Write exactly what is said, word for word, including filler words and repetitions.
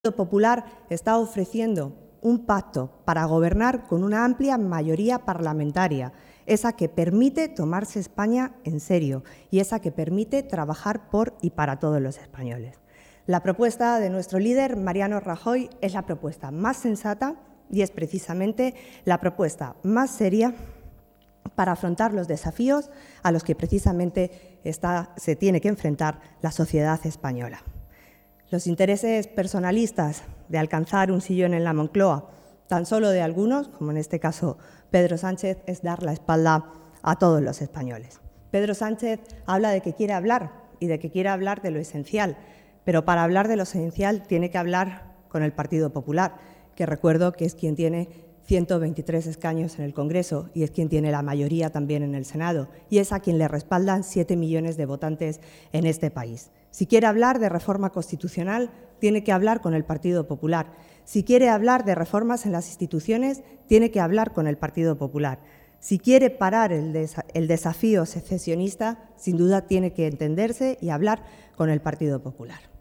Partido Popular está ofreciendo un pacto para gobernar con una amplia mayoría parlamentaria, esa que permite tomarse España en serio y esa que permite trabajar por y para todos los españoles. La propuesta de nuestro líder, Mariano Rajoy, es la propuesta más sensata y es precisamente la propuesta más seria para afrontar los desafíos a los que precisamente está, se tiene que enfrentar la sociedad española. Los intereses personalistas de alcanzar un sillón en la Moncloa, tan solo de algunos, como en este caso Pedro Sánchez, es dar la espalda a todos los españoles. Pedro Sánchez habla de que quiere hablar y de que quiere hablar de lo esencial, pero para hablar de lo esencial tiene que hablar con el Partido Popular, que recuerdo que es quien tiene ciento veintitrés escaños en el Congreso y es quien tiene la mayoría también en el Senado y es a quien le respaldan siete millones de votantes en este país. Si quiere hablar de reforma constitucional, tiene que hablar con el Partido Popular. Si quiere hablar de reformas en las instituciones, tiene que hablar con el Partido Popular. Si quiere parar el, desa- el desafío secesionista, sin duda tiene que entenderse y hablar con el Partido Popular.